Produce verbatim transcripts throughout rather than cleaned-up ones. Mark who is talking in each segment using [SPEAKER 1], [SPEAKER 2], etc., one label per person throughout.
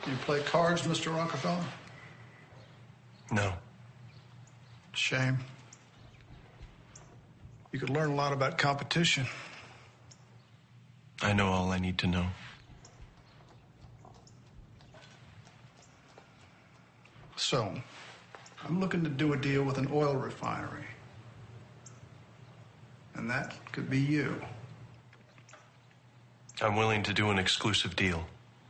[SPEAKER 1] You play cards, Mister Rockefeller?
[SPEAKER 2] No.
[SPEAKER 1] Shame. You could learn a lot about competition.
[SPEAKER 2] I know all I need to know.
[SPEAKER 1] So, I'm looking to do a deal with an oil refinery. And that could be you.
[SPEAKER 2] I'm willing to do an exclusive deal.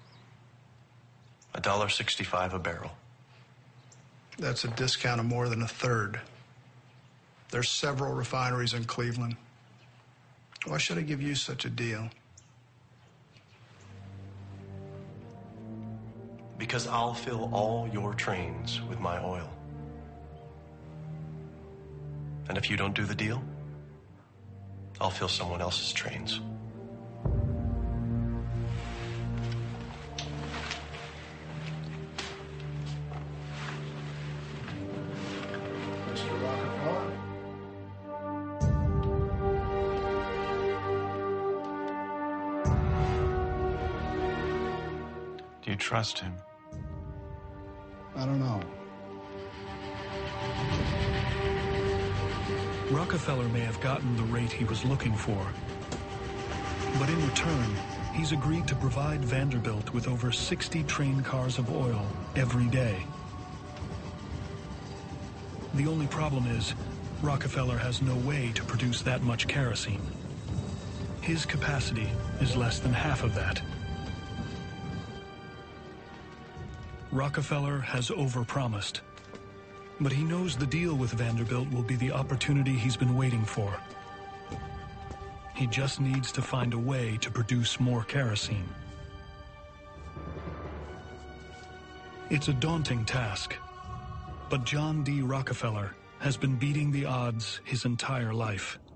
[SPEAKER 2] a dollar sixty-five a barrel.
[SPEAKER 1] That's a discount of more than a third. There's several refineries in Cleveland. Why should I give you such a deal?
[SPEAKER 2] Because I'll fill all your trains with my oil. And if you don't do the deal, I'll fill someone else's trains.
[SPEAKER 1] Mister Rockefeller?
[SPEAKER 3] Do you trust him?
[SPEAKER 1] I don't know.
[SPEAKER 4] Rockefeller may have gotten the rate he was looking for, but in return, he's agreed to provide Vanderbilt with over sixty train cars of oil every day. The only problem is, Rockefeller has no way to produce that much kerosene. His capacity is less than half of that. Rockefeller has overpromised, but he knows the deal with Vanderbilt will be the opportunity he's been waiting for. He just needs to find a way to produce more kerosene. It's a daunting task, but John D. Rockefeller has been beating the odds his entire life.